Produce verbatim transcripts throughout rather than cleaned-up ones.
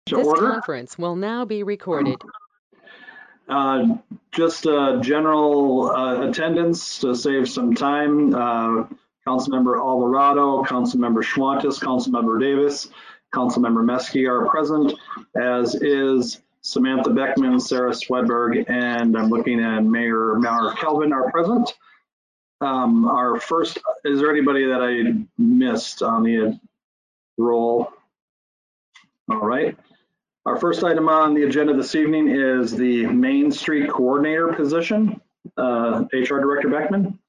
To This order. conference will now be recorded. Uh, just uh, general uh, attendance to save some time. Uh, Councilmember Alvarado, Councilmember Schwantes, Councilmember Davis, Councilmember Meske are present, as is Samantha Beckman, Sarah Swedberg, and I'm looking at Mayor Mayor Kelvin are present. Um, our first, is there anybody that I missed on the roll? All right. Our first item on the agenda this evening is the Main Street Coordinator position. Uh, H R Director Beckman.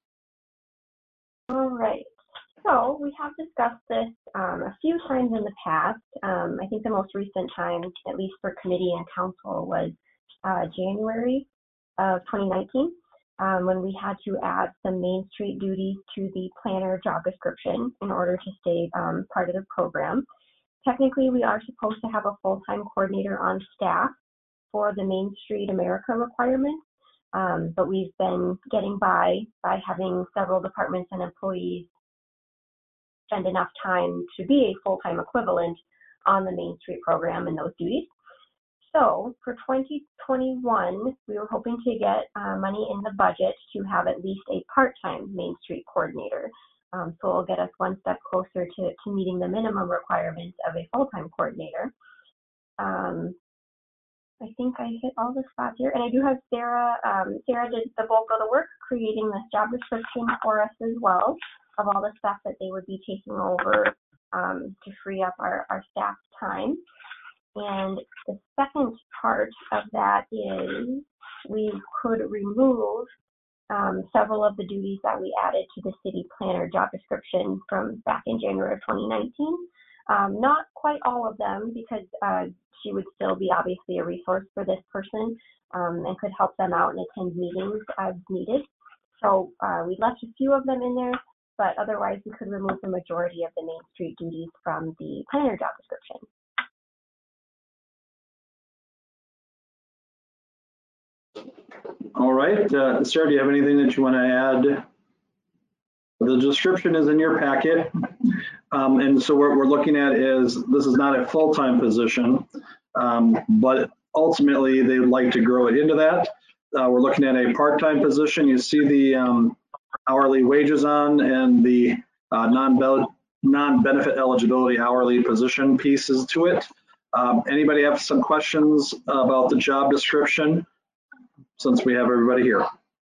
All right. So we have discussed this um, a few times in the past. Um, I think the most recent time, at least for committee and council, was uh, January of twenty nineteen, um, when we had to add some Main Street duties to the planner job description in order to stay um, part of the program. Technically, we are supposed to have a full-time coordinator on staff for the Main Street America requirements, um, but we've been getting by by having several departments and employees spend enough time to be a full-time equivalent on the Main Street program and those duties. So for twenty twenty-one, we were hoping to get uh, money in the budget to have at least a part-time Main Street coordinator. Um, so it'll get us one step closer to, to meeting the minimum requirements of a full-time coordinator. Um, I think I hit all the spots here. And I do have Sarah. Um, Sarah did the bulk of the work creating this job description for us as well, of all the stuff that they would be taking over um, to free up our, our staff time. And the second part of that is we could remove Um, several of the duties that we added to the city planner job description from back in January of twenty nineteen. Um, not quite all of them, because uh, she would still be obviously a resource for this person um, and could help them out and attend meetings as needed. So uh, we left a few of them in there, but otherwise we could remove the majority of the Main Street duties from the planner job description. All right, uh, Sarah, do you have anything that you want to add? The description is in your packet. Um, and so what we're looking at is, this is not a full-time position, um, but ultimately they would like to grow it into that. Uh, we're looking at a part-time position. You see the um, hourly wages on and the uh, non-benefit eligibility hourly position pieces to it. Um, anybody have some questions about the job description, since we have everybody here?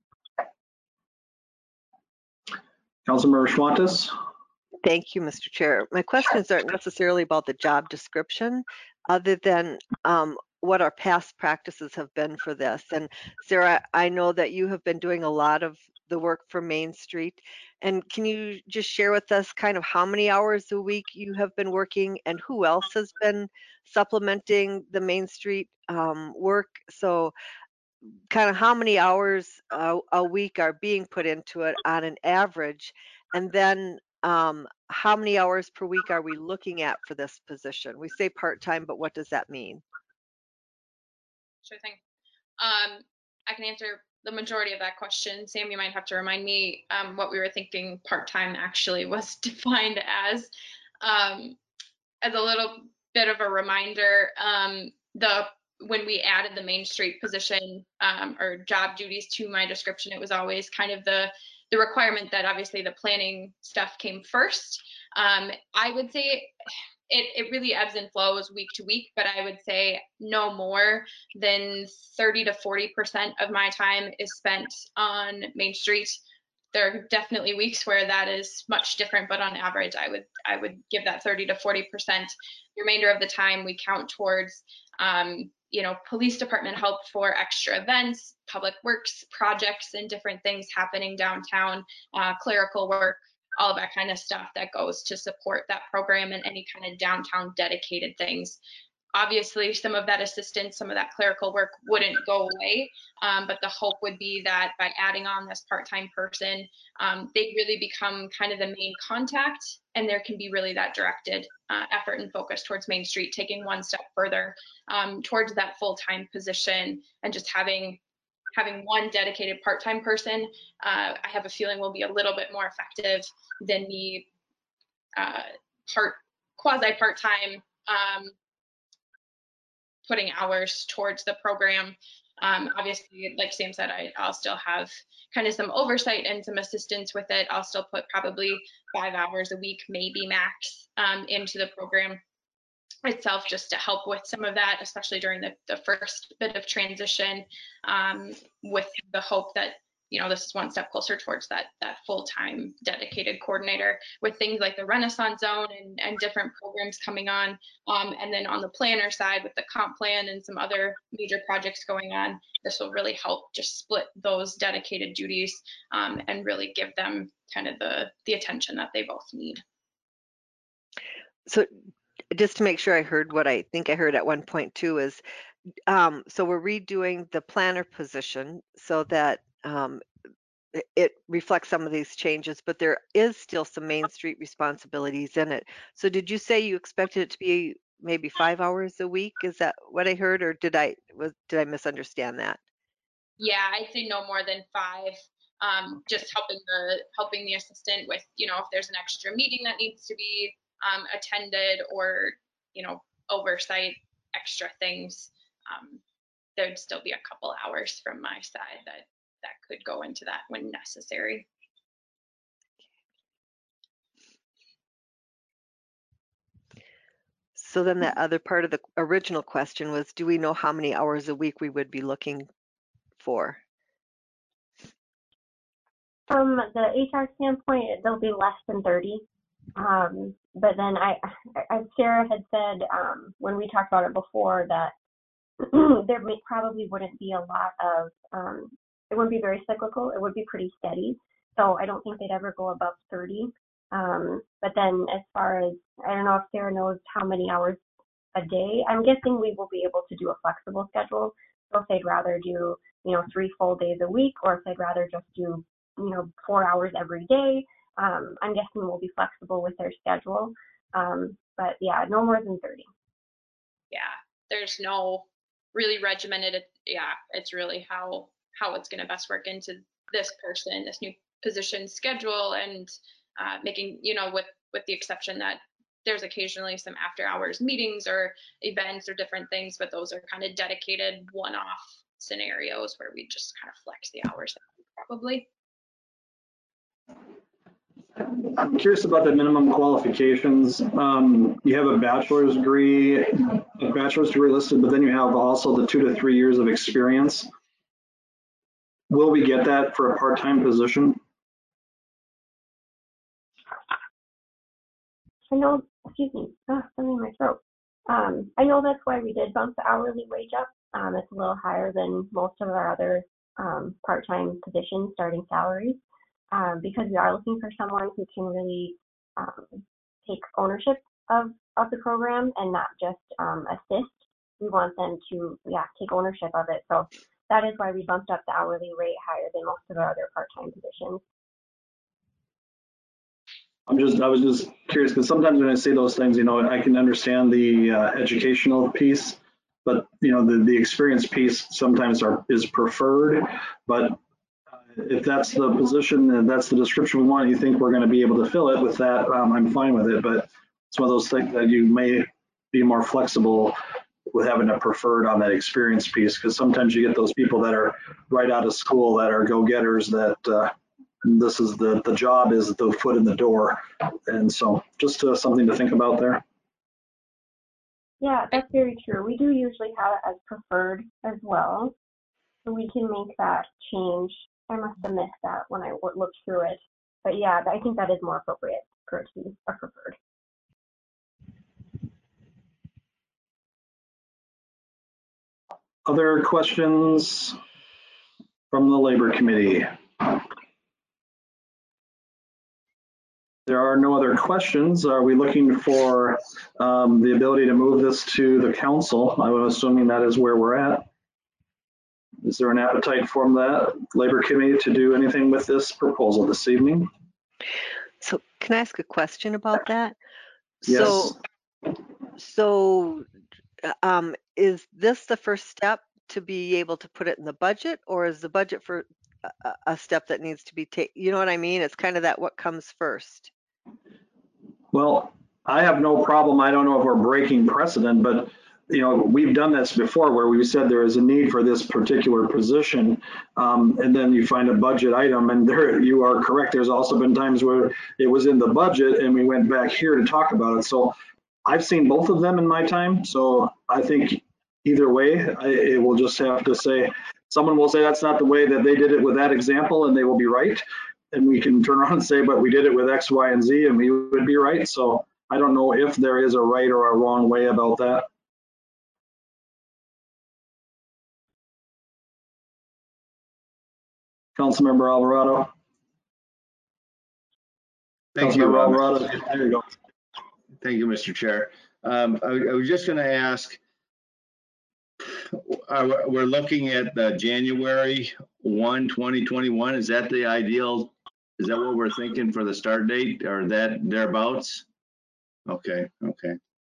Councilmember Schwantes. Thank you, Mister Chair. My questions aren't necessarily about the job description, other than um, what our past practices have been for this. And Sarah, I know that you have been doing a lot of the work for Main Street. And can you just share with us kind of how many hours a week you have been working and who else has been supplementing the Main Street um, work? So kind of how many hours a, a week are being put into it on an average, and then um, how many hours per week are we looking at for this position? We say part-time, but what does that mean? Sure thing. Um, I can answer the majority of that question. Sam, you might have to remind me um, what we were thinking part-time actually was defined as. Um, as a little bit of a reminder, um, the when we added the Main Street position um, or job duties to my description, it was always kind of the the requirement that obviously the planning stuff came first. Um, I would say it, it really ebbs and flows week to week, but I would say no more than thirty to forty percent of my time is spent on Main Street. There are definitely weeks where that is much different, but on average, I would I would give that thirty to forty percent. The remainder of the time we count towards, um, you know, police department help for extra events, public works projects, and different things happening downtown, uh, clerical work, all of that kind of stuff that goes to support that program and any kind of downtown dedicated things. Obviously, some of that assistance, some of that clerical work wouldn't go away, um, but the hope would be that by adding on this part-time person, um, they really become kind of the main contact, and there can be really that directed uh, effort and focus towards Main Street, taking one step further um, towards that full-time position, and just having having one dedicated part-time person, uh, I have a feeling will be a little bit more effective than the uh, part quasi part-time um, putting hours towards the program. Um, obviously, like Sam said, I, I'll still have kind of some oversight and some assistance with it. I'll still put probably five hours a week, maybe max, um, into the program itself, just to help with some of that, especially during the, the first bit of transition, um, with the hope that, you know, this is one step closer towards that that full-time dedicated coordinator, with things like the Renaissance Zone and, and different programs coming on. Um, and then on the planner side with the comp plan and some other major projects going on, this will really help just split those dedicated duties, um, and really give them kind of the, the attention that they both need. So just to make sure I heard what I think I heard at one point too is, um, so we're redoing the planner position so that um, it- it reflects some of these changes, but there is still some Main Street responsibilities in it. So did you say you expected it to be maybe five hours a week? Is that what I heard, or did I was did I misunderstand that? Yeah, I'd say no more than five. Um, just helping the helping the assistant with, you know, if there's an extra meeting that needs to be um, attended, or, you know, oversight extra things. Um, there'd still be a couple hours from my side that that could go into that when necessary. So then the other part of the original question was, do we know how many hours a week we would be looking for? From the H R standpoint, there'll be less than thirty. Um, but then I, as Sarah had said, um, when we talked about it before, that there may, probably wouldn't be a lot of, um, it wouldn't be very cyclical. It would be pretty steady. So I don't think they'd ever go above thirty. Um, but then as far as, I don't know if Sarah knows how many hours a day, I'm guessing we will be able to do a flexible schedule. So if they'd rather do, you know, three full days a week, or if they'd rather just do, you know, four hours every day, um, I'm guessing we'll be flexible with their schedule. Um, but yeah, no more than thirty. Yeah, there's no really regimented. It, yeah, it's really how how it's going to best work into this person, this new position schedule, and uh, making, you know, with with the exception that there's occasionally some after hours meetings or events or different things, but those are kind of dedicated one-off scenarios where we just kind of flex the hours probably. I'm curious about the minimum qualifications. Um, you have a bachelor's degree, a bachelor's degree listed, but then you have also the two to three years of experience. Will we get that for a part-time position? I know, excuse me, oh, something in my throat. Um, I know that's why we did bump the hourly wage up. Um, it's a little higher than most of our other um, part-time positions starting salaries, um, because we are looking for someone who can really um, take ownership of, of the program and not just um, assist. We want them to, yeah, take ownership of it. So that is why we bumped up the hourly rate higher than most of our other part-time positions. I'm just, I was just curious because sometimes when I say those things, you know, I can understand the uh, educational piece, but you know, the, the experience piece sometimes are, is preferred. But uh, if that's the position and that's the description we want, you think we're going to be able to fill it with that, um, I'm fine with it. But it's one of those things that you may be more flexible with having a preferred on that experience piece, because sometimes you get those people that are right out of school that are go-getters that uh, this is the, the job is the foot in the door. And so just uh, something to think about there. Yeah, that's very true. We do usually have it as preferred as well. So we can make that change. I must have missed that when I looked through it. But yeah, I think that is more appropriate for it to be a preferred. Other questions from the Labor Committee? There are no other questions. Are we looking for um, the ability to move this to the council? I'm assuming that is where we're at. Is there an appetite from the Labor Committee to do anything with this proposal this evening? So can I ask a question about that? Yes. So, so um, is this the first step to be able to put it in the budget, or is the budget for a, a step that needs to be taken? You know what I mean? It's kind of that what comes first. Well, I have no problem. I don't know if we're breaking precedent, but you know, we've done this before where we said there is a need for this particular position, um, and then you find a budget item, and there you are correct. There's also been times where it was in the budget and we went back here to talk about it. So I've seen both of them in my time. So I think either way, I, it will just have to say, someone will say that's not the way that they did it with that example, and they will be right. And we can turn around and say, but we did it with X, Y, and Z, and we would be right. So I don't know if there is a right or a wrong way about that. Councilmember Alvarado. Thank you. Councilmember um, Alvarado, there you go. Thank you, Mister Chair. Um, I, I was just going to ask, uh, we're looking at uh, January first, twenty twenty-one. Is that the ideal? Is that what we're thinking for the start date, or that thereabouts? Okay, okay.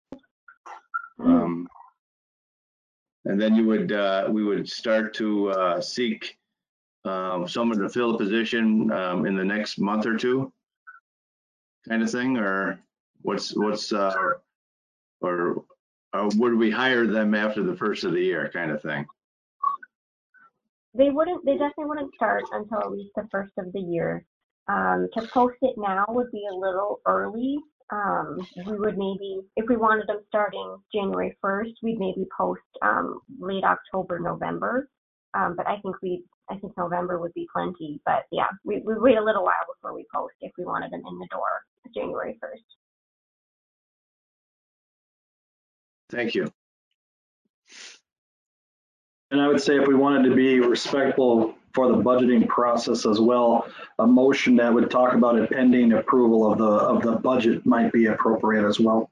Um, and then you would, uh, we would start to uh, seek um, someone to fill the position um, in the next month or two, kind of thing, or what's what's uh, or uh, would we hire them after the first of the year, kind of thing? They wouldn't, they definitely wouldn't start until at least the first of the year. Um, to post it now would be a little early. Um, we would maybe, if we wanted them starting January first, we'd maybe post um, late October, November. Um, but I think we, I think November would be plenty. But yeah, we we wait a little while before we post if we wanted them in the door January first. Thank you. And I would say if we wanted to be respectful for the budgeting process as well, a motion that would talk about it pending approval of the of the budget might be appropriate as well.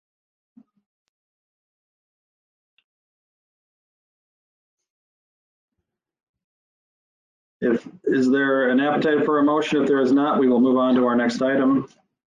If, is there an appetite for a motion? If there is not, we will move on to our next item.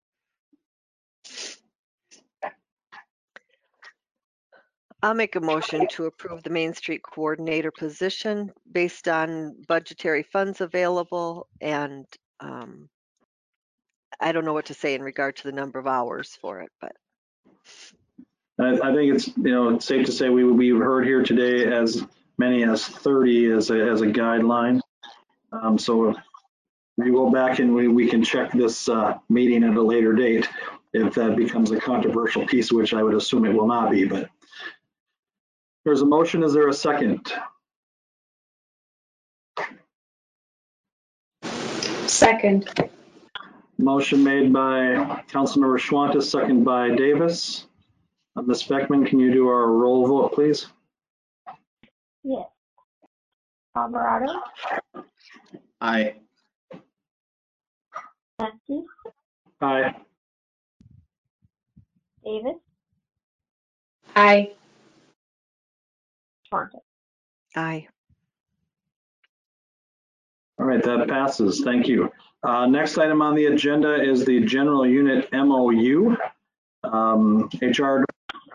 I'll make a motion to approve the Main Street Coordinator position based on budgetary funds available, and um, I don't know what to say in regard to the number of hours for it, but I, I think it's, you know, it's safe to say we we heard here today as many as thirty as a, as a guideline. Um, so we go back and we, we can check this uh, meeting at a later date if that becomes a controversial piece, which I would assume it will not be. But there's a motion. Is there a second? Second. Motion made by Councilmember Schwantes, second by Davis. Uh, Miz Beckman, can you do our roll vote, please? Yes. Alvarado, Aye. Maskey, Aye. Davis, Aye. Schwantes. aye. All right, that passes. Thank you. Uh, next item on the agenda is the general unit M O U. Um, H R.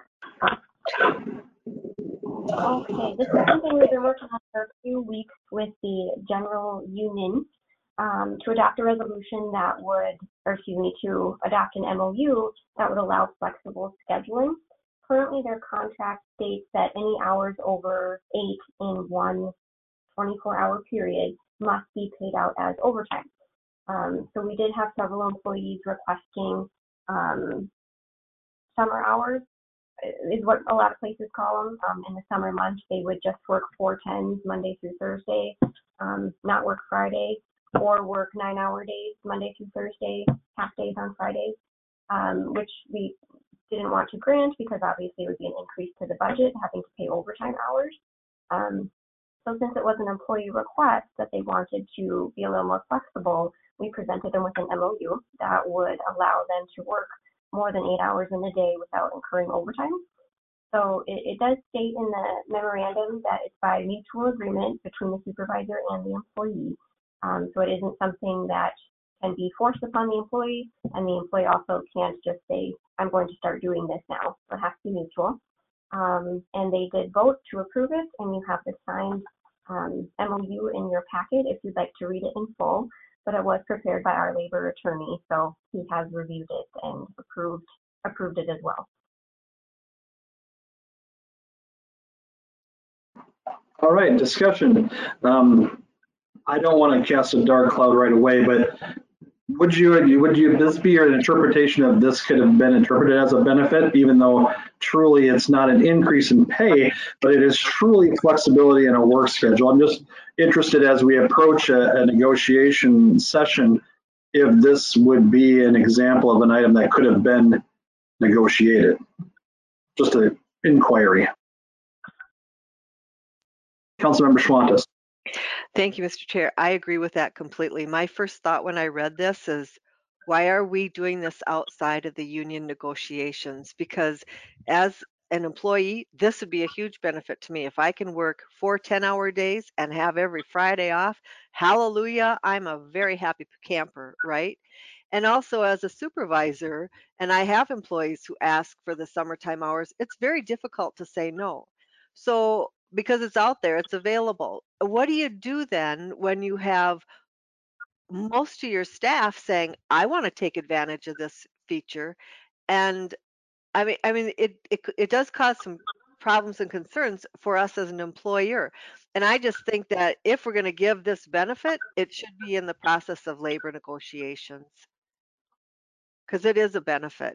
Okay, this is something we've been working on for a few weeks with the general union um, to adopt a resolution that would, or excuse me, to adopt an M O U that would allow flexible scheduling. Currently, their contract states that any hours over eight in one twenty-four hour period must be paid out as overtime. Um, so we did have several employees requesting um, summer hours, is what a lot of places call them. Um, in the summer months, they would just work four tens Monday through Thursday, um, not work Friday, or work nine hour days Monday through Thursday, half days on Fridays, um, which we didn't want to grant because obviously it would be an increase to the budget having to pay overtime hours. Um, so since it was an employee request that they wanted to be a little more flexible, we presented them with an M O U that would allow them to work more than eight hours in a day without incurring overtime. So it, it does state in the memorandum that it's by mutual agreement between the supervisor and the employee. Um, so it isn't something that can be forced upon the employee, and the employee also can't just say, I'm going to start doing this now. So it has to be mutual. Um, and they did vote to approve it, and you have the signed um, M O U in your packet if you'd like to read it in full. But it was prepared by our labor attorney, so he has reviewed it and approved approved it as well. All right, discussion. Um, I don't want to cast a dark cloud right away, but would you, would you, this be your interpretation of this could have been interpreted as a benefit, even though truly it's not an increase in pay, but it is truly flexibility in a work schedule? I'm just interested as we approach a, a negotiation session, if this would be an example of an item that could have been negotiated. Just an inquiry. Councilmember Schwantes. Thank you, Mister Chair. I agree with that completely. My first thought when I read this is, why are we doing this outside of the union negotiations? Because as an employee, this would be a huge benefit to me. If I can work four ten-hour days and have every Friday off, hallelujah, I'm a very happy camper, right? And also as a supervisor, and I have employees who ask for the summertime hours, it's very difficult to say no. So because it's out there, it's available. What do you do then when you have most of your staff saying, I want to take advantage of this feature? And I mean, I mean, it, it, it does cause some problems and concerns for us as an employer. And I just think that if we're going to give this benefit, it should be in the process of labor negotiations because it is a benefit.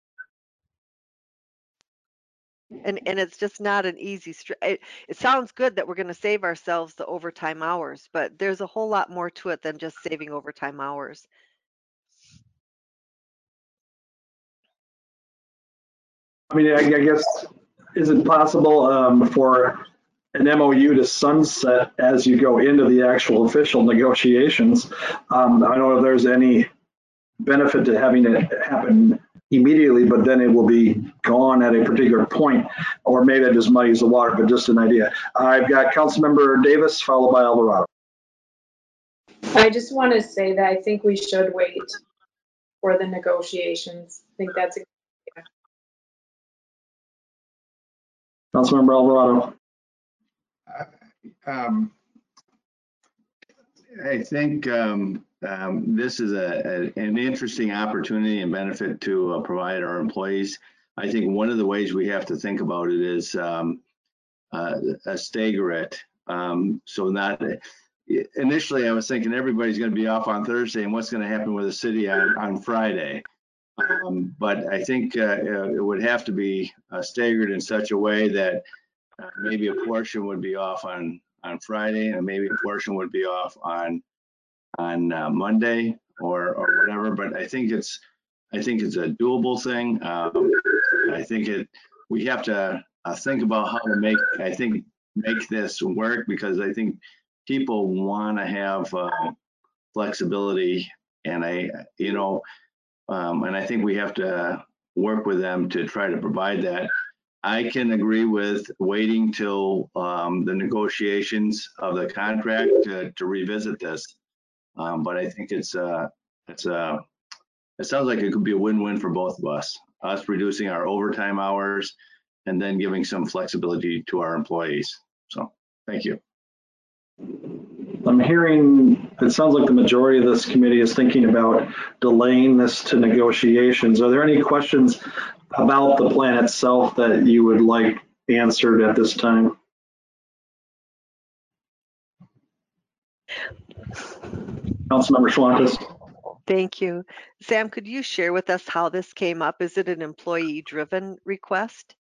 And and it's just not an easy str it, it sounds good that we're going to save ourselves the overtime hours, but there's a whole lot more to it than just saving overtime hours. I mean, I, I guess, is it possible um, for an M O U to sunset as you go into the actual official negotiations? Um, I don't know if there's any benefit to having it happen immediately, but then it will be gone at a particular point, or maybe that just muddies the water, but just an idea. I've got Councilmember Davis, followed by Alvarado. I just want to say that I think we should wait for the negotiations. I think that's a Councilmember Alvarado. Um, I think um, um, this is a, a, an interesting opportunity and benefit to uh, provide our employees. I think one of the ways we have to think about it is um, uh, a stagger it. Um, so not initially, I was thinking everybody's going to be off on Thursday, and what's going to happen with the city on, on Friday. Um, but I think uh, it would have to be uh, staggered in such a way that uh, maybe a portion would be off on on Friday, and maybe a portion would be off on on uh, Monday or or whatever. But I think it's I think it's a doable thing. Um, I think it we have to uh, think about how to make I think make this work, because I think people want to have uh, flexibility, and I you know um, and I think we have to work with them to try to provide that. I can agree with waiting till um, the negotiations of the contract to, to revisit this, um, but I think it's uh, it's uh, it sounds like it could be a win-win for both of us. Us reducing our overtime hours, and then giving some flexibility to our employees. So, thank you. I'm hearing, it sounds like the majority of this committee is thinking about delaying this to negotiations. Are there any questions about the plan itself that you would like answered at this time? Councilmember Schwantes. Thank you. Sam, could you share with us how this came up? Is it an employee-driven request?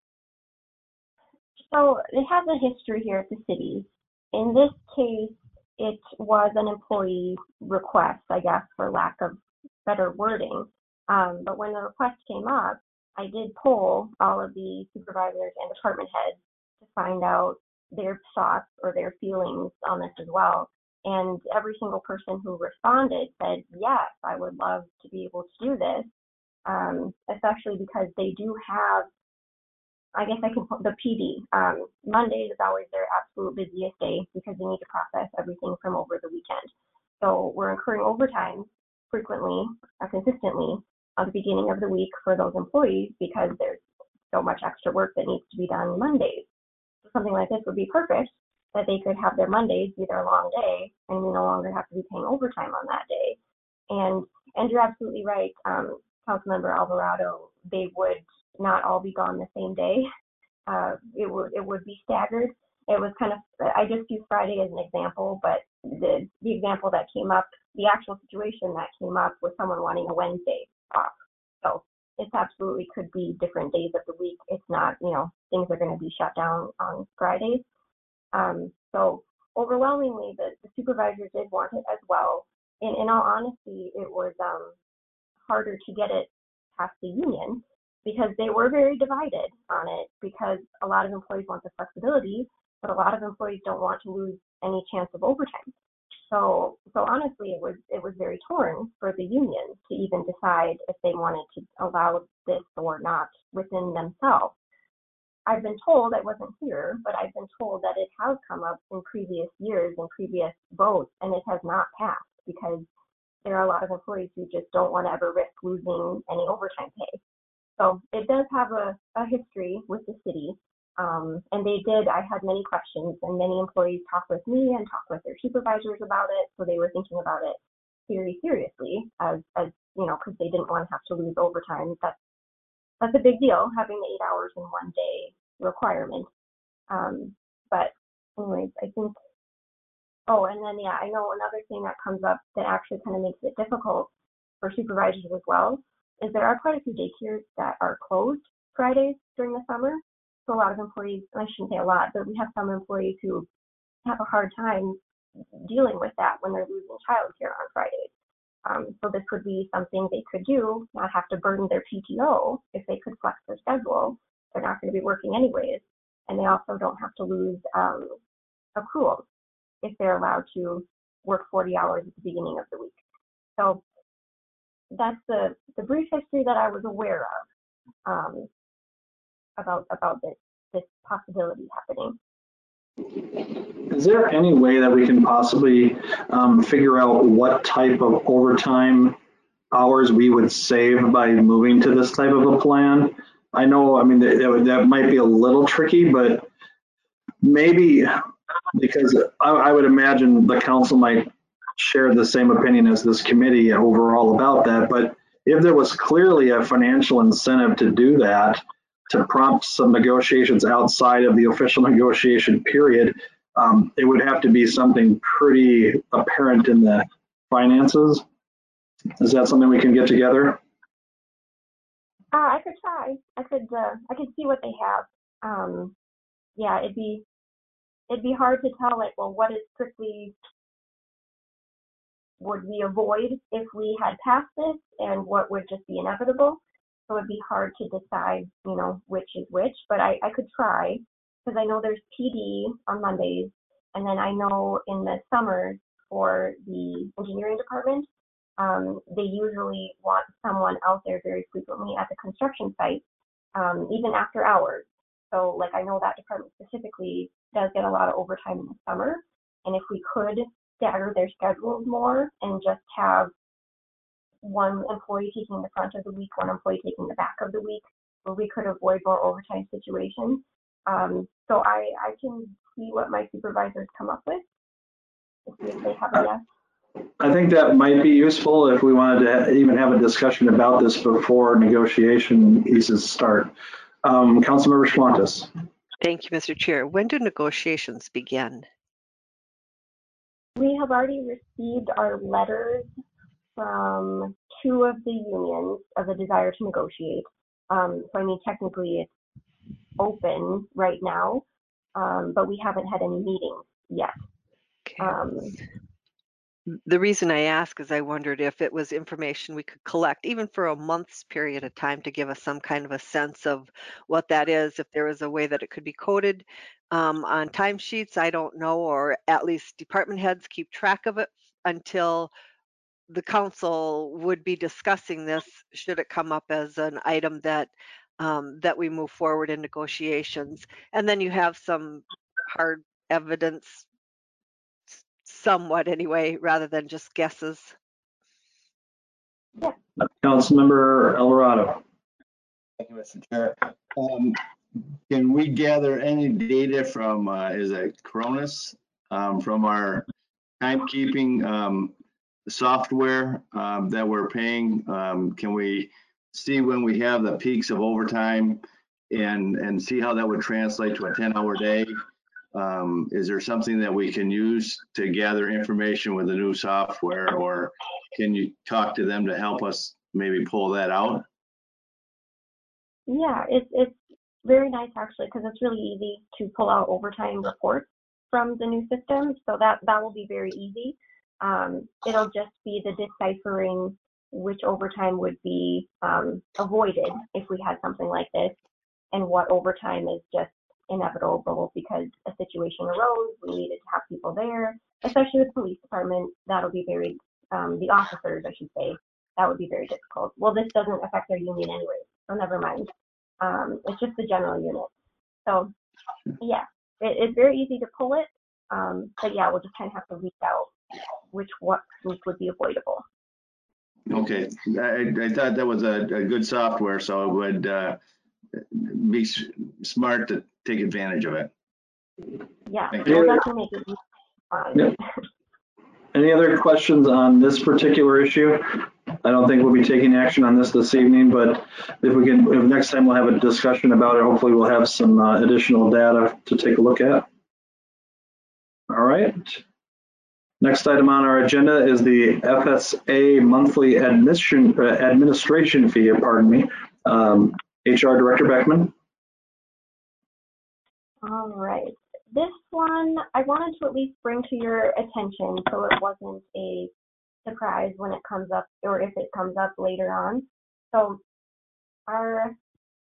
So it has a history here at the city. In this case, it was an employee request, I guess, for lack of better wording. Um, but when the request came up, I did poll all of the supervisors and department heads to find out their thoughts or their feelings on this as well. And every single person who responded said, yes, I would love to be able to do this, um, especially because they do have, I guess I can put the P D. Um, Mondays is always their absolute busiest day because they need to process everything from over the weekend. So we're incurring overtime frequently, uh, consistently at the beginning of the week for those employees because there's so much extra work that needs to be done Mondays. So something like this would be perfect, that they could have their Mondays be their long day and we no longer have to be paying overtime on that day. And and you're absolutely right, um, Councilmember Alvarado, they would not all be gone the same day. Uh, it would it would be staggered. it was kind of, I just use Friday as an example, but the, the example that came up, the actual situation that came up was someone wanting a Wednesday off. So it absolutely could be different days of the week. It's not, you know, things are going to be shut down on Fridays. Um, so overwhelmingly, the, the supervisor did want it as well. And in all honesty, it was um, harder to get it past the union because they were very divided on it, because a lot of employees want the flexibility, but a lot of employees don't want to lose any chance of overtime. So, so honestly, it was it was very torn for the union to even decide if they wanted to allow this or not within themselves. I've been told, I wasn't here, but I've been told that it has come up in previous years and previous votes, and it has not passed because there are a lot of employees who just don't want to ever risk losing any overtime pay. So it does have a, a history with the city. Um, and they did, I had many questions, and many employees talked with me and talked with their supervisors about it. So they were thinking about it very seriously as, as you know, because they didn't want to have to lose overtime. That's, that's a big deal, having the eight hours in one day requirement. Um, but anyways, I think, oh, and then, yeah, I know another thing that comes up that actually kind of makes it difficult for supervisors as well is there are quite a few daycares that are closed Fridays during the summer. So a lot of employees, and I shouldn't say a lot, but we have some employees who have a hard time dealing with that when they're losing childcare on Fridays. Um, so this would be something they could do, not have to burden their P T O if they could flex their schedule. They're not going to be working anyways. And they also don't have to lose um, accruals if they're allowed to work forty hours at the beginning of the week. So that's the, the brief history that I was aware of um, about about this, this possibility happening. Is there any way that we can possibly um, figure out what type of overtime hours we would save by moving to this type of a plan? I know, I mean, that, that might be a little tricky, but maybe, because I, I would imagine the council might share the same opinion as this committee overall about that. But if there was clearly a financial incentive to do that, to prompt some negotiations outside of the official negotiation period, um, it would have to be something pretty apparent in the finances. Is that something we can get together? Uh, I could try. I could. Uh, I could see what they have. Um, yeah, it'd be. It'd be hard to tell. Like, well, what is strictly would we avoid if we had passed this, and what would just be inevitable? So it'd be hard to decide, you know, which is which. But I, I could try, because I know there's P D on Mondays, and then I know in the summers for the engineering department, um, they usually want someone out there very frequently at the construction site, um, even after hours. So, like, I know that department specifically does get a lot of overtime in the summer, and if we could stagger their schedules more and just have one employee taking the front of the week, one employee taking the back of the week, where we could avoid more overtime situations. Um, so I, I can see what my supervisors come up with, to see if they have a yes. I think that might be useful if we wanted to even have a discussion about this before negotiation pieces start. Um, Councilmember Schwantes. Thank you, Mister Chair. When do negotiations begin? We have already received our letters from two of the unions of a desire to negotiate. Um, so I mean, technically it's open right now, um, but we haven't had any meetings yet. Okay. Um, The reason I ask is I wondered if it was information we could collect, even for a month's period of time, to give us some kind of a sense of what that is, if there was a way that it could be coded um, on timesheets, I don't know, or at least department heads keep track of it until the council would be discussing this, should it come up as an item that um, that we move forward in negotiations. And then you have some hard evidence, somewhat anyway, rather than just guesses. yeah. Councilmember Alvarado. Thank you, Mister Chair. Um, can we gather any data from, uh, is it Cronus, um, from our timekeeping um, software um, that we're paying? Um, can we see when we have the peaks of overtime and and see how that would translate to a ten hour day? Um, is there something that we can use to gather information with the new software, or can you talk to them to help us maybe pull that out? Yeah, it's it's very nice actually because it's really easy to pull out overtime reports from the new system. So that that will be very easy. Um, it'll just be the deciphering which overtime would be um, avoided if we had something like this, and what overtime is just inevitable because a situation arose, we needed to have people there, especially with police department. That'll be very um, the officers, I should say. That would be very difficult. Well, this doesn't affect our union anyway, so never mind. Um, it's just the general unit. So yeah, it, it's very easy to pull it. Um, but yeah, we'll just kind of have to reach out which what which would be avoidable. Okay, I, I thought that was a, a good software, so it would uh, be s- smart to take advantage of it. Yeah, Thank we'll you. definitely make it fun. Yep. Any other questions on this particular issue? I don't think we'll be taking action on this this evening, but if we can, if next time we'll have a discussion about it, hopefully we'll have some uh, additional data to take a look at. All right. Next item on our agenda is the F S A monthly admission, uh, administration fee, pardon me. Um, H R Director Beckman. All right. This one I wanted to at least bring to your attention so it wasn't a surprise when it comes up or if it comes up later on. So our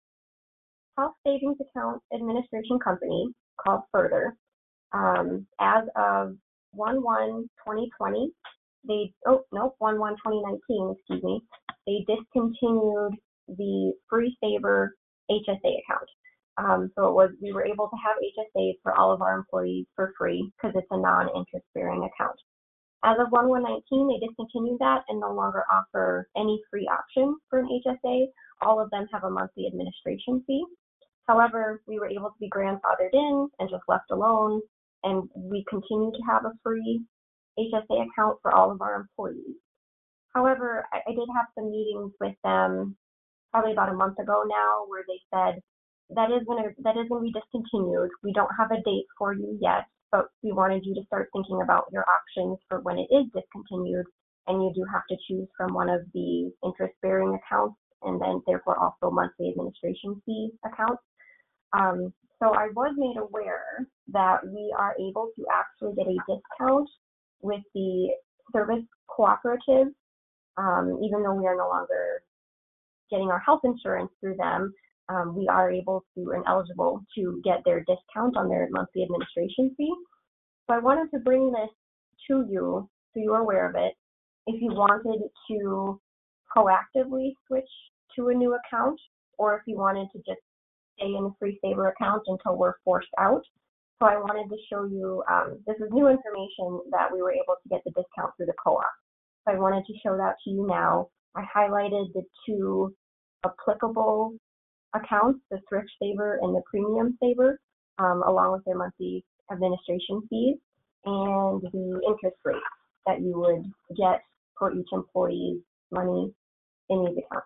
health savings account administration company called Further, um, as of one one twenty twenty, they, oh, no, one one twenty nineteen, excuse me, they discontinued the Free Saver H S A account. Um, so it was, we were able to have H S A for all of our employees for free because it's a non-interest bearing account. As of one one nineteen, they discontinued that and no longer offer any free option for an H S A. All of them have a monthly administration fee. However, we were able to be grandfathered in and just left alone, and we continue to have a free H S A account for all of our employees. However, I, I did have some meetings with them probably about a month ago now where they said that is going to that is going to be discontinued. We don't have a date for you yet, but we wanted you to start thinking about your options for when it is discontinued, and you do have to choose from one of the interest-bearing accounts and then therefore also monthly administration fee accounts. Um, so I was made aware that we are able to actually get a discount with the service cooperative, um, even though we are no longer getting our health insurance through them. Um, we are able to and eligible to get their discount on their monthly administration fee. So I wanted to bring this to you so you're aware of it. If you wanted to proactively switch to a new account, or if you wanted to just stay in the Free Saver account until we're forced out. So I wanted to show you, um, this is new information that we were able to get the discount through the co-op. So I wanted to show that to you now. I highlighted the two applicable accounts, the Thrift Saver and the Premium Saver, um, along with their monthly administration fees and the interest rate that you would get for each employee's money in these accounts.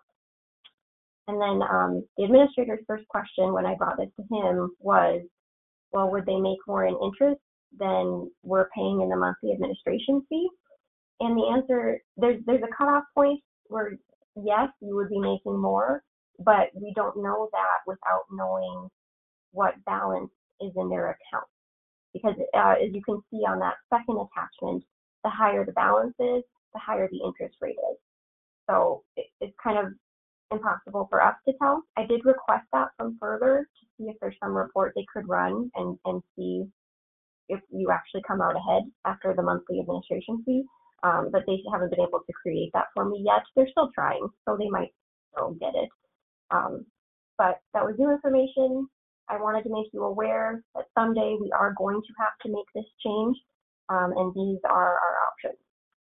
And then um, the administrator's first question when I brought this to him was, well, would they make more in interest than we're paying in the monthly administration fee? And the answer, there's there's a cutoff point where yes, you would be making more, but we don't know that without knowing what balance is in their account. Because uh, as you can see on that second attachment, the higher the balance is, the higher the interest rate is. So it, it's kind of impossible for us to tell. I did request that from Further to see if there's some report they could run and, and see if you actually come out ahead after the monthly administration fee. Um, but they haven't been able to create that for me yet. They're still trying, so they might still get it. Um, but that was new information. I wanted to make you aware that someday we are going to have to make this change, um, and these are our options.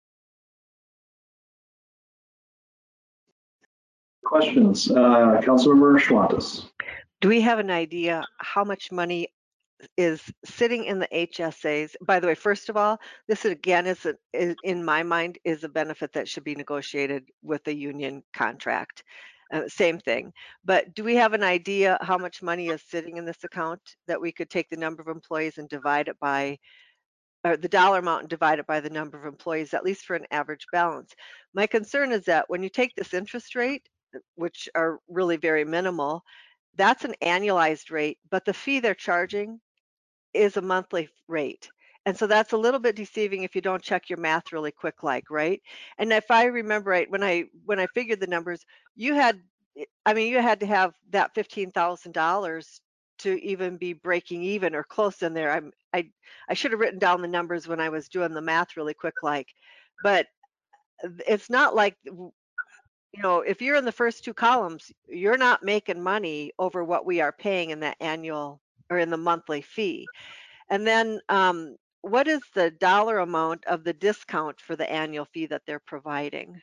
Questions? Uh, Councilmember Schwantes. Do we have an idea how much money is sitting in the H S As? By the way, first of all, this again is, a, is in my mind is a benefit that should be negotiated with a union contract. uh, same thing. But do we have an idea how much money is sitting in this account that we could take the number of employees and divide it by, or the dollar amount and divide it by the number of employees, at least for an average balance? My concern is that when you take this interest rate, which are really very minimal, that's an annualized rate, but the fee they're charging is a monthly rate. And so that's a little bit deceiving if you don't check your math really quick, like, right? And if I remember right, when I when I figured the numbers, you had, I mean, you had to have that fifteen thousand dollars to even be breaking even or close in there. I'm I I should have written down the numbers when I was doing the math really quick, like, but it's not like, you know, if you're in the first two columns, you're not making money over what we are paying in that annual or in the monthly fee. And then um, what is the dollar amount of the discount for the annual fee that they're providing?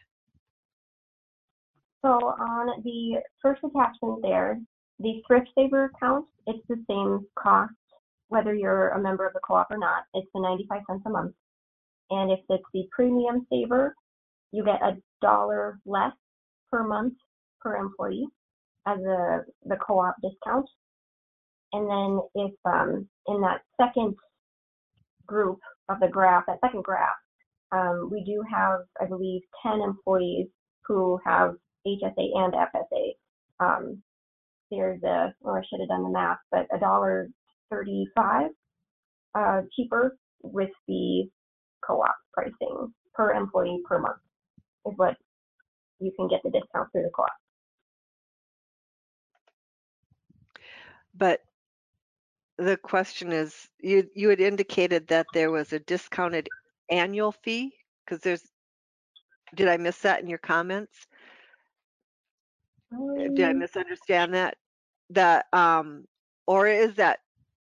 So on the first attachment there, the thrift saver account, it's the same cost whether you're a member of the co-op or not. It's the ninety-five cents a month. And if it's the premium saver, you get a dollar less per month per employee as a the co-op discount. And then if um, in that second group of the graph, that second graph, um, we do have, I believe, ten employees who have H S A and F S A. Um, there's a, or I should have done the math, but a dollar thirty-five uh, cheaper with the co-op pricing per employee per month is what you can get the discount through the co-op. But the question is, you you had indicated that there was a discounted annual fee, because there's, did I miss that in your comments? Did I Um, misunderstand that? That um, or is that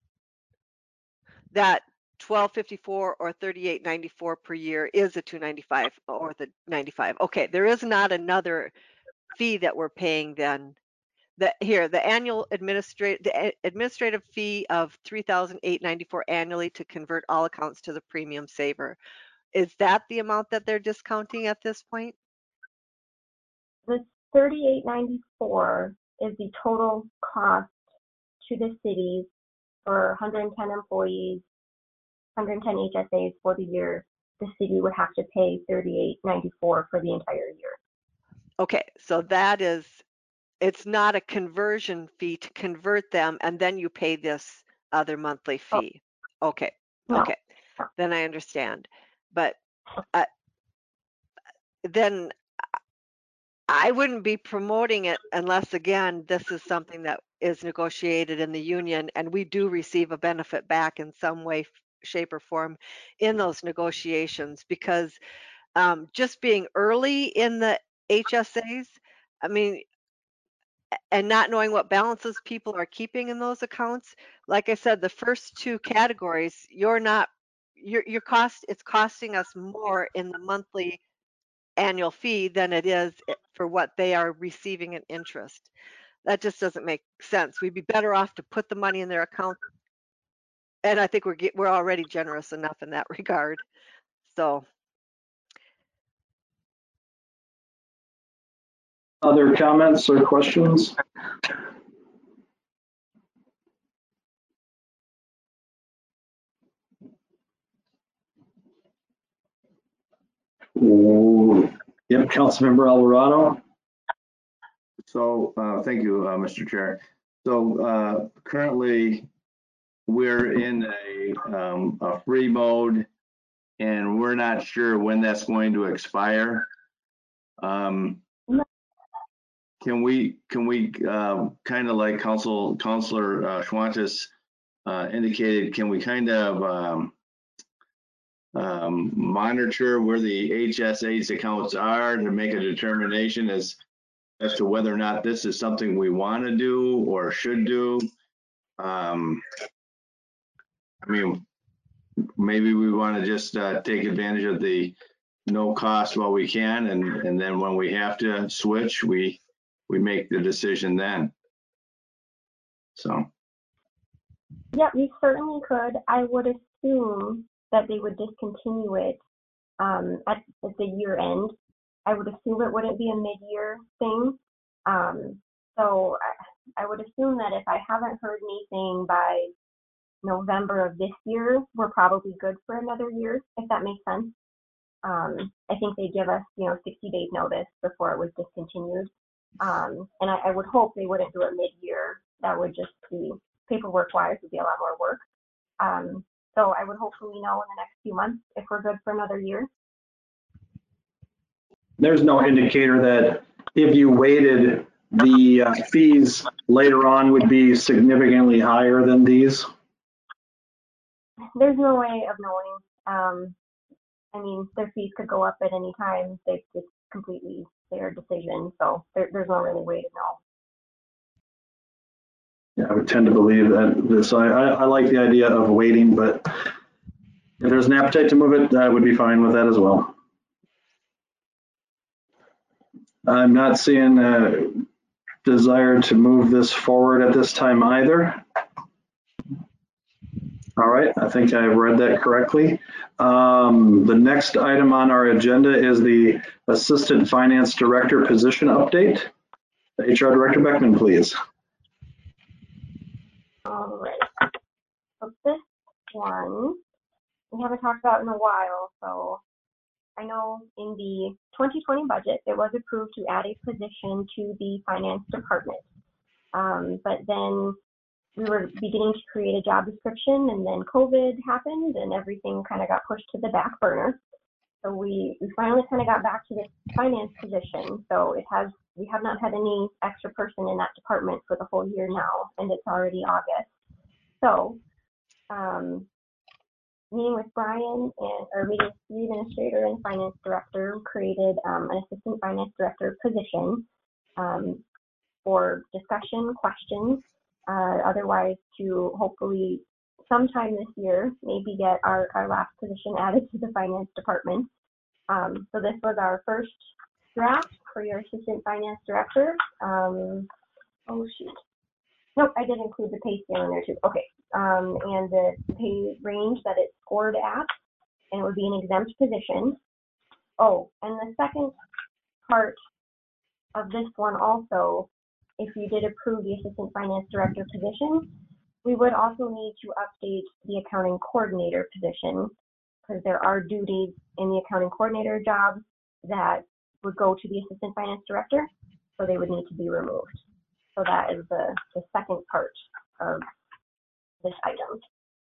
that twelve fifty-four or thirty-eight ninety-four per year is a two ninety-five or the ninety-five? Okay, there is not another fee that we're paying then. The, here, the annual administrative the a- administrative fee of three thousand eight hundred ninety-four annually to convert all accounts to the premium saver. Is that the amount that they're discounting at this point? the thirty-eight ninety-four is the total cost to the cities for one hundred ten employees, one hundred ten H S As for the year. The city would have to pay thirty-eight ninety-four for the entire year. Okay, so that is, it's not a conversion fee to convert them and then you pay this other monthly Oh, fee. Okay, no. okay, then I understand. But uh, then I wouldn't be promoting it unless, again, this is something that is negotiated in the union and we do receive a benefit back in some way, f- shape, or form in those negotiations. Because um, just being early in the H S As, I mean, and not knowing what balances people are keeping in those accounts, like I said, the first two categories, you're not, your your cost, it's costing us more in the monthly annual fee than it is i- for what they are receiving in interest. That just doesn't make sense. We'd be better off to put the money in their account, and I think we're get, we're already generous enough in that regard. So, Other comments or questions? Ooh. Yep, Councilmember Alvarado. So, uh, thank you, uh, Mister Chair. So, uh, currently, we're in a, um, a free mode, and we're not sure when that's going to expire. Um, can we, can we, um, kind of like Council, Councilor uh, Schwantes uh, indicated, can we kind of, um, um, monitor where the H S A's accounts are to make a determination as as to whether or not this is something we want to do or should do? Um, I mean, maybe we want to just uh, take advantage of the no cost while we can, and and then when we have to switch, we we make the decision then. So. Yeah, you certainly could. I would assume that they would discontinue it um, at, at the year end. I would assume it wouldn't be a mid-year thing. Um, so I, I would assume that if I haven't heard anything by November of this year, we're probably good for another year, if that makes sense. Um, I think they give us, you know, sixty days notice before it was discontinued. Um, and I, I would hope they wouldn't do it mid-year. That would just be, paperwork-wise, would be a lot more work. Um, so I would hopefully know in the next few months if we're good for another year. There's no indicator that if you waited, the uh, fees later on would be significantly higher than these. There's no way of knowing. Um, I mean, their fees could go up at any time. They, it's completely their decision. So there, there's no really way to know. Yeah, I would tend to believe that this, I, I, I like the idea of waiting, but if there's an appetite to move it, I would be fine with that as well. I'm not seeing a desire to move this forward at this time either. All right, I think I've read that correctly. Um, the next item on our agenda is the Assistant Finance Director position update. H R Director Beckman, please. All right. So this one we haven't talked about in a while. So I know in the twenty twenty budget, it was approved to add a position to the finance department. Um, but then we were beginning to create a job description, and then COVID happened and everything kind of got pushed to the back burner. So we, we finally kind of got back to this finance position. So it has, we have not had any extra person in that department for the whole year now, and it's already August. So um, meeting with Brian and, or meeting with the administrator and finance director, created um, an assistant finance director position um, for discussion, questions, uh, otherwise to hopefully sometime this year, maybe get our, our last position added to the finance department. Um, so this was our first draft for your assistant finance director. Um, oh shoot. Nope, I did include the pay scale in there too. Okay, um, and the pay range that it scored at, and it would be an exempt position. Oh, and the second part of this one also, if you did approve the assistant finance director position, we would also need to update the accounting coordinator position, because there are duties in the accounting coordinator job that would go to the assistant finance director, so they would need to be removed. So that is the, the second part of this item.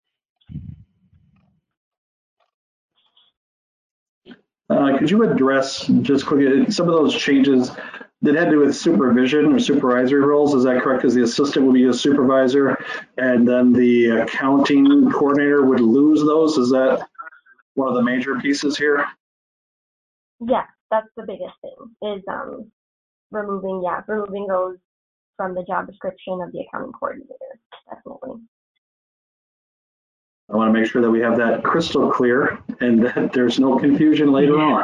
Uh, could you address just quickly some of those changes that had to do with supervision or supervisory roles? Is that correct? Because the assistant would be a supervisor, and then the accounting coordinator would lose those. Is that one of the major pieces here? Yeah, that's the biggest thing, is um, removing, yeah, removing those from the job description of the accounting coordinator, definitely. I want to make sure that we have that crystal clear and that there's no confusion later on.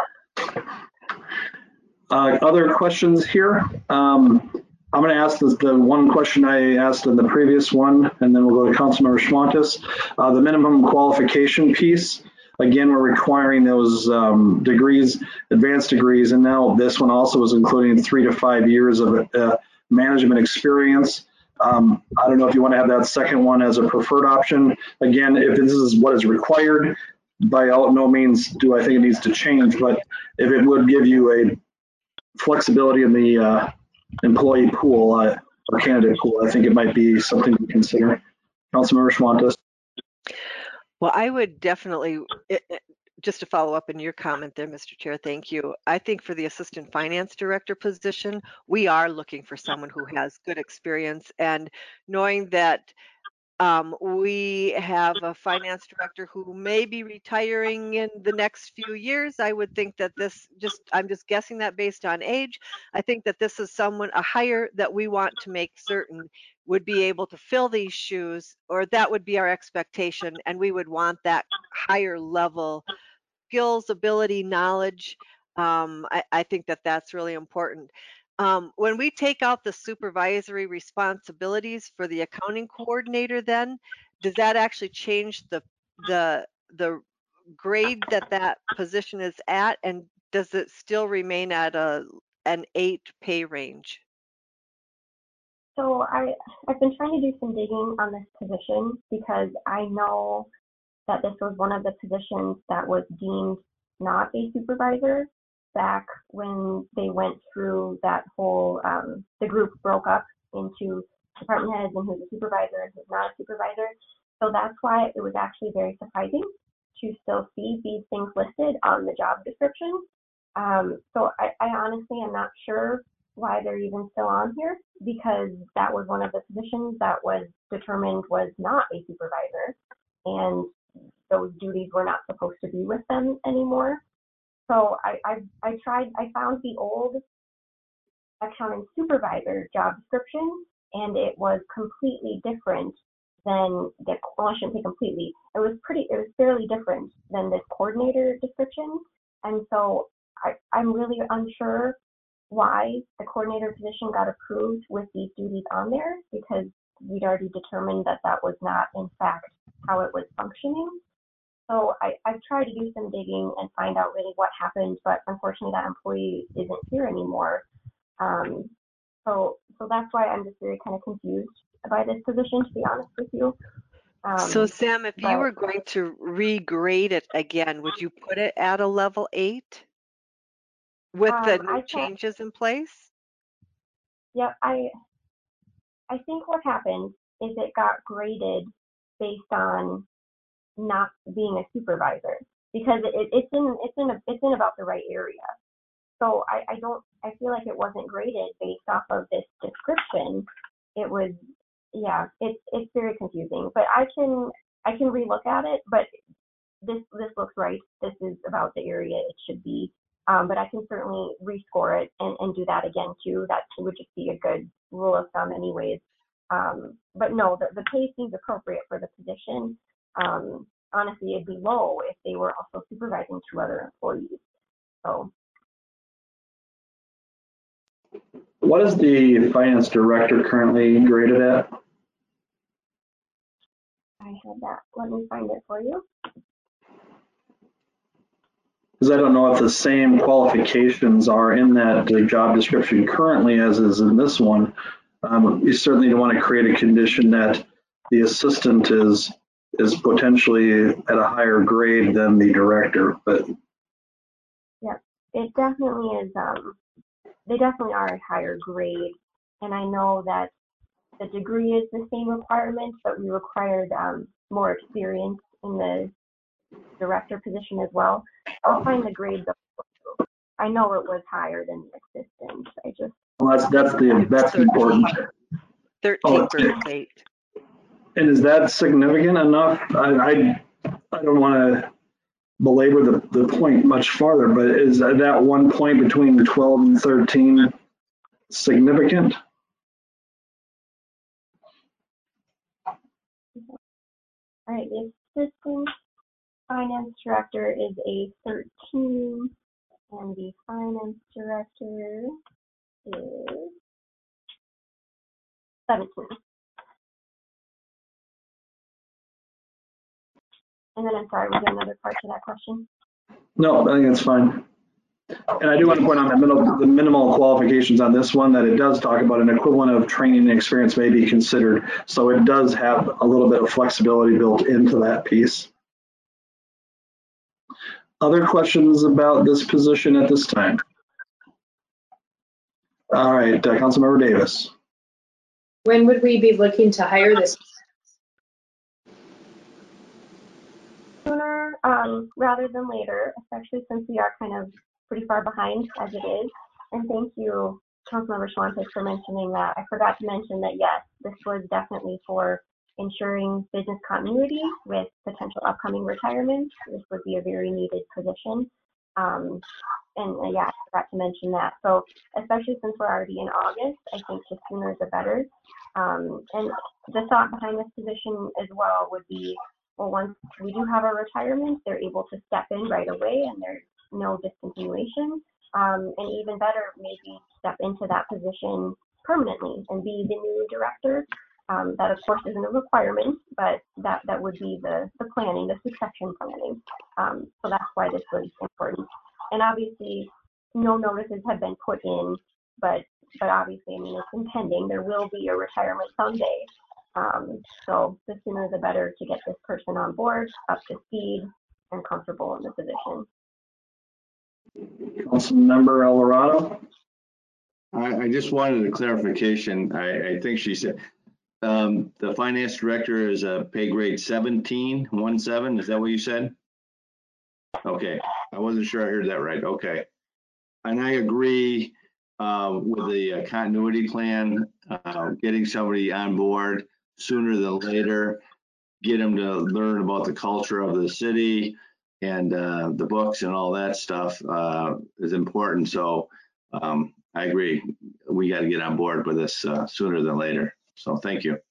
Uh, other questions here? Um, I'm going to ask this, the one question I asked in the previous one, and then we'll go to Councilmember Schwantes. Uh, the minimum qualification piece, again, we're requiring those um, degrees, advanced degrees, and now this one also is including three to five years of uh, management experience. Um, I don't know if you want to have that second one as a preferred option. Again, if this is what is required, by all no means do I think it needs to change, but if it would give you a flexibility in the uh, employee pool uh, or candidate pool, I think it might be something to consider. Councilmember Schwantes. Well, I would definitely, it, it, just to follow up on your comment there, Mister Chair, thank you. I think for the Assistant Finance Director position, we are looking for someone who has good experience, and knowing that um, we have a finance director who may be retiring in the next few years. I would think that this, just, I'm just guessing that based on age, I think that this is someone, a hire that we want to make certain would be able to fill these shoes, or that would be our expectation, and we would want that higher level skills, ability, knowledge. Um, I, I think that that's really important. Um, when we take out the supervisory responsibilities for the accounting coordinator, then does that actually change the the the grade that that position is at, and does it still remain at a an eight pay range? So I, I've been trying to do some digging on this position because I know that this was one of the positions that was deemed not a supervisor back when they went through that whole, um, the group broke up into department heads and who's a supervisor and who's not a supervisor. So that's why it was actually very surprising to still see these things listed on the job description. Um, so I, I honestly am not sure why they're even still on here, because that was one of the positions that was determined was not a supervisor, and those duties were not supposed to be with them anymore. So I, I, I tried, I found the old accounting supervisor job description, and it was completely different than the, well, I shouldn't say completely, it was pretty, it was fairly different than this coordinator description. And so I, I'm really unsure why the coordinator position got approved with these duties on there, because we'd already determined that that was not in fact how it was functioning. So I, I've tried to do some digging and find out really what happened, but unfortunately that employee isn't here anymore. Um, so, so that's why I'm just very kind of confused by this position, to be honest with you. Um, So Sam, if you but- were going to regrade it again, would you put it at a level eight with the Um, new I can't- changes in place? Yeah, I I think what happened is it got graded based on not being a supervisor, because it, it's in it's in a, it's in about the right area. So I, I don't I feel like it wasn't graded based off of this description. It was, yeah, it's it's very confusing. But I can I can relook at it, but this this looks right. This is about the area it should be. Um, but I can certainly rescore it and, and do that again too. That would just be a good rule of thumb anyways. Um, but no, the, the pay seems appropriate for the position. Um, honestly, it'd be low if they were also supervising two other employees. So. What is the finance director currently graded at? I had that. Let me find it for you. Because I don't know if the same qualifications are in that uh, job description currently as is in this one. Um, you certainly don't want to create a condition that the assistant is is potentially at a higher grade than the director. But yeah, it definitely is. Um, they definitely are a higher grade, and I know that the degree is the same requirement, but we required um, more experience in the director position as well. I'll find the grade though. I know it was higher than the assistant. I just well, that's that's the that's important. thirteen Oh, versus eight. And is that significant enough? I I, I don't want to belabor the, the point much farther, but is that one point between twelve and thirteen significant? all right. The assistant finance director is a thirteen, and the finance director is seventeen. And then I'm sorry, was there another part to that question? No, I think it's fine. And I do want to point out the minimal, the minimal qualifications on this one, that it does talk about an equivalent of training and experience may be considered. So it does have a little bit of flexibility built into that piece. Other questions about this position at this time? All right, uh, Councilmember Davis. When would we be looking to hire this? Sooner um, rather than later, especially since we are kind of pretty far behind as it is. And thank you, Councilmember Schwantes, for mentioning that. I forgot to mention that, yes, this was definitely for ensuring business continuity with potential upcoming retirements. This would be a very needed position. Um, and uh, yeah, I forgot to mention that. So especially since we're already in August, I think the sooner the better. Um, and the thought behind this position as well would be, well, once we do have a retirement, they're able to step in right away and there's no discontinuation. Um, and even better, maybe step into that position permanently and be the new director. Um, that of course isn't a requirement, but that, that would be the, the planning, the succession planning. Um, so that's why this was important. And obviously no notices have been put in, but but obviously, I mean, it's impending. There will be a retirement someday. Um, so the sooner the better to get this person on board, up to speed, and comfortable in the position. Councilmember Alvarado? I, I just wanted a clarification. I, I think she said, um, the finance director is a pay grade seventeen, one seven, is that what you said? Okay, I wasn't sure I heard that right, okay. And I agree, uh, with the uh, continuity plan, uh, getting somebody on board sooner than later, get them to learn about the culture of the city and, uh, the books and all that stuff, uh, is important, so, um, I agree. We got to get on board with this uh, sooner than later. So thank you.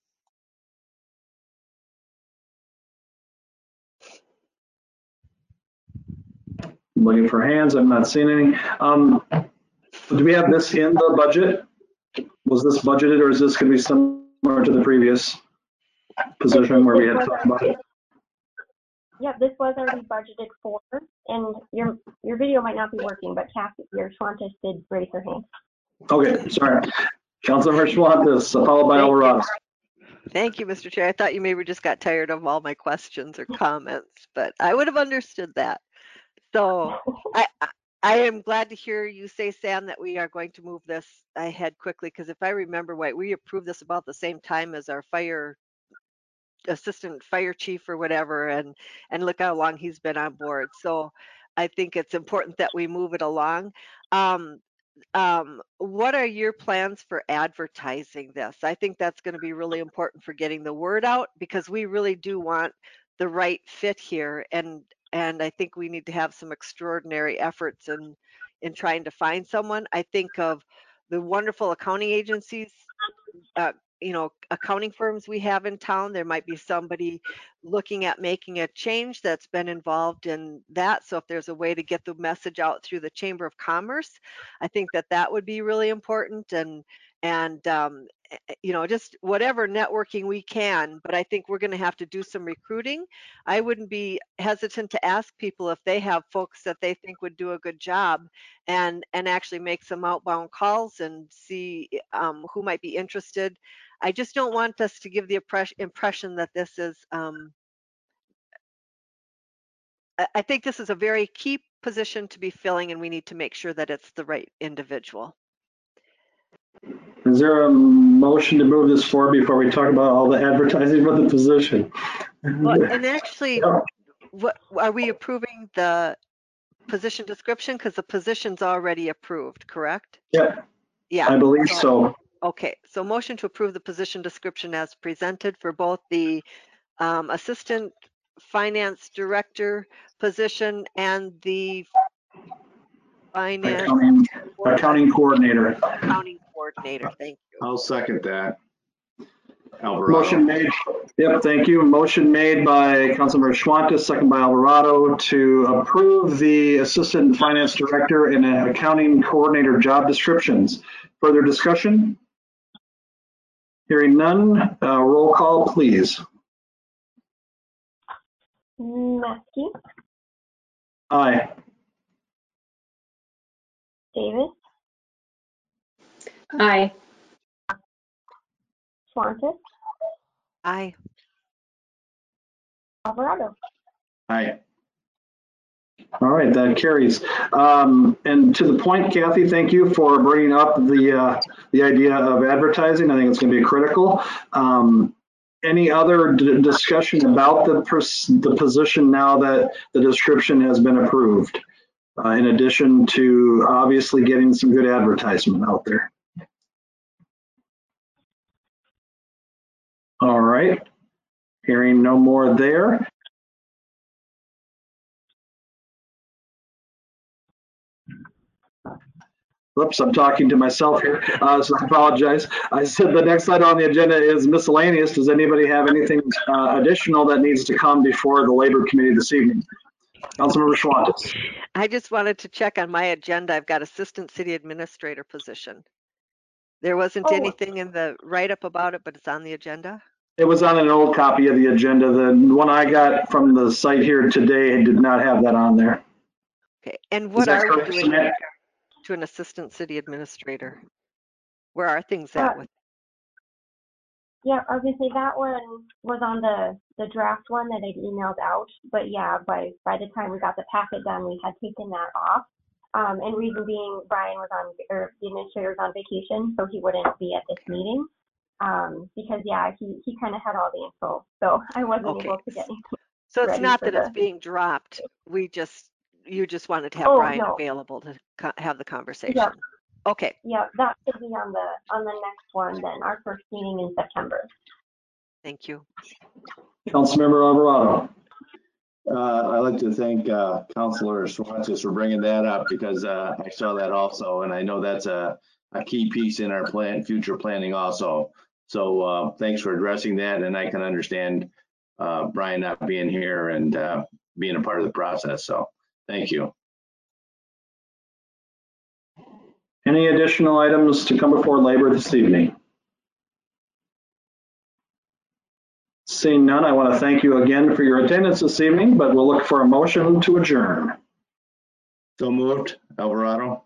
Looking for hands. I'm not seeing any. Um, do we have this in the budget? Was this budgeted, or is this going to be similar to the previous position where we had talked about it? Yeah, this was already budgeted for, and your your video might not be working, but Kathy, your Schwantes did raise her hand. Okay, sorry. Councilmember Schwantes, followed by Alvarado. Thank you, Mister Chair. I thought you maybe just got tired of all my questions or comments, but I would have understood that. So I, I, I am glad to hear you say, Sam, that we are going to move this ahead quickly, because if I remember right, we approved this about the same time as our fire assistant fire chief or whatever, and and look how long he's been on board. So I think it's important that we move it along. Um, um, what are your plans for advertising this? I think that's going to be really important for getting the word out, because we really do want the right fit here, and and I think we need to have some extraordinary efforts in in trying to find someone. I think of the wonderful accounting agencies, uh, you know, accounting firms we have in town. There might be somebody looking at making a change that's been involved in that. So if there's a way to get the message out through the Chamber of Commerce, I think that that would be really important. And and um, eh, eh, you know, just whatever networking we can. But I think we're going to have to do some recruiting. I wouldn't be hesitant to ask people if they have folks that they think would do a good job, and and actually make some outbound calls and see um, who might be interested. I just don't want us to give the impression that this is, um, I I think this is a very key position to be filling, and we need to make sure that it's the right individual. Is there a motion to move this forward before we talk about all the advertising for the position? Well, and actually, Yeah. what are we approving the position description? Because the position's already approved, correct? Yeah, Yeah. I believe so. Okay, so motion to approve the position description as presented for both the um, assistant finance director position and the finance Accounting, accounting coordinator. accounting coordinator. Thank you. I'll second that. Alvarado. Motion made. Yep, thank you. Motion made by Councilmember Schwantes, second by Alvarado, to approve the assistant finance director and accounting coordinator job descriptions. Further discussion? Hearing none, uh, roll call, please. Maskey, Aye. Davis, Aye. Schwantes, Aye. Alvarado. Aye. All right, that carries. Um, and to the point, Kathy, thank you for bringing up the uh, the idea of advertising. I think it's going to be critical. Um, any other d discussion about the pers the position now that the description has been approved? Uh, in addition to obviously getting some good advertisement out there. All right, hearing no more there. Whoops, I'm talking to myself here, uh, so I apologize. I said the next item on the agenda is miscellaneous. Does anybody have anything uh, additional that needs to come before the Labor Committee this evening? Councilmember Schwantes. I just wanted to check on my agenda. I've got assistant city administrator position. There wasn't Oh. anything in the write-up about it, but it's on the agenda. It was on an old copy of the agenda. The one I got from the site here today did not have that on there. Okay, and what that are we correct, doing Jeanette? to an assistant city administrator? Where are things at Uh, with? Yeah, I was gonna say that one was on the, the draft one that I'd emailed out, but yeah, by, by the time we got the packet done, we had taken that off. Um, and reason being, Brian was on, or the administrator was on vacation, so he wouldn't be at this meeting. Um, because yeah, he, he kind of had all the info, so I wasn't Okay. able to get anything So it's ready not for that it's the, being dropped. We just, you just wanted to have oh, Brian no, available to co- have the yeah, conversation. Okay, yeah, that should be on the, on the next one then, our first meeting in September. thank you. Councilmember Alvarado. Uh, I'd like to thank uh, Councilor Schwantes for bringing that up because uh, I saw that also, and I know that's a, a key piece in our plan, future planning also. So uh, thanks for addressing that, and I can understand uh, Brian not being here and uh, being a part of the process. So thank you. Any additional items to come before labor this evening? Seeing none, I want to thank you again for your attendance this evening, but we'll look for a motion to adjourn. So moved, Alvarado.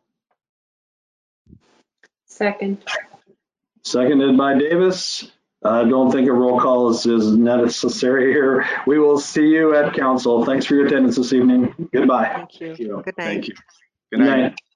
Second. Seconded by Davis. I don't think a roll call is, is necessary here. We will see you at council. Thanks for your attendance this evening. Goodbye. Thank you. Thank you. Good night. Thank you. Good night.